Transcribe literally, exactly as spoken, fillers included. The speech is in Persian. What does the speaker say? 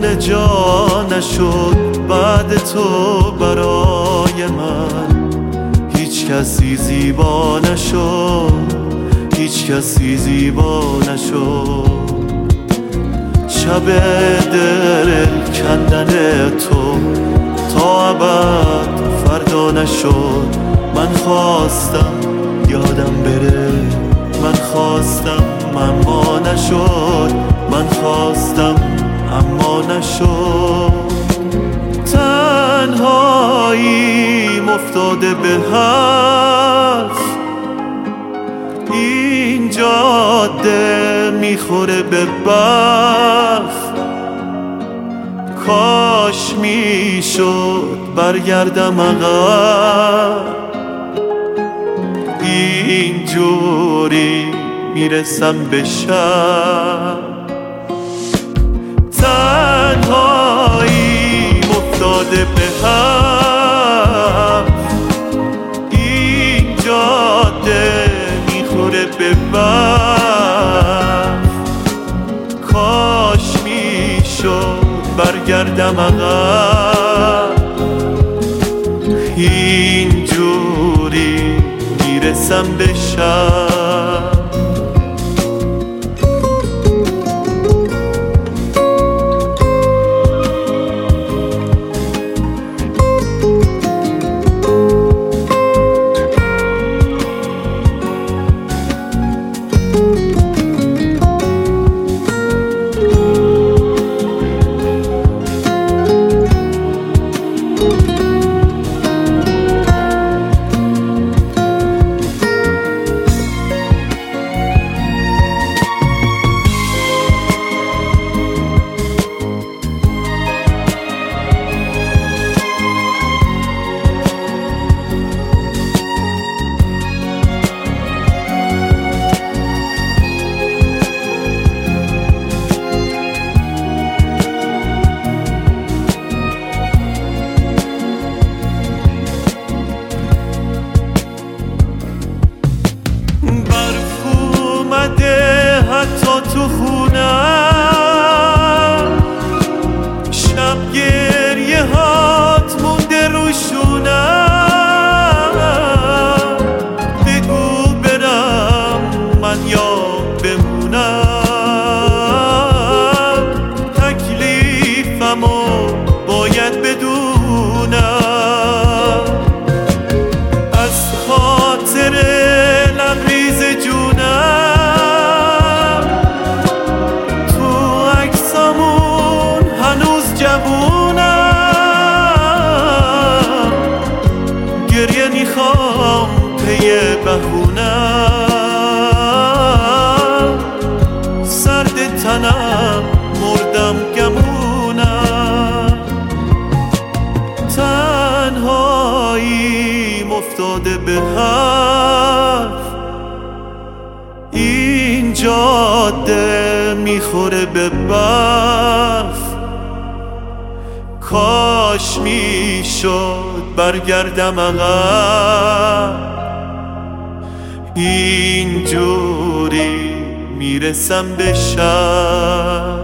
خونه جا نشد بعد تو برای من. هیچ کسی زیبا نشد، هیچ کسی زیبا نشد. شب دل کندن تو تا ابد فردا نشد. من خواستم یادم بره، من خواستم اما نشد، من خواستم اما نشد. تنهاییم افتاده به حرف، این جاده میخوره به برف. کاش میشد برگردم عقب، اینجوری میرسم به شب. تنهاییم افتاده به حرف، این جاده میخوره به برف. کاش میشد برگردم عقب، اینجوری میرسم به شب. حتی تو خونم شب گریه هات مونده رو شونم. بگو برم من یا بمونم، تکلیفمو باید بدونم. از خاطر لبریز جونم گریه میخوام پی بهونم. سرد تنم مردم گمونم. تنهاییم افتاده به حرف، این جاده میخوره به برف. کاش میشد برگردم عقب، اینجوری میرسم به شب.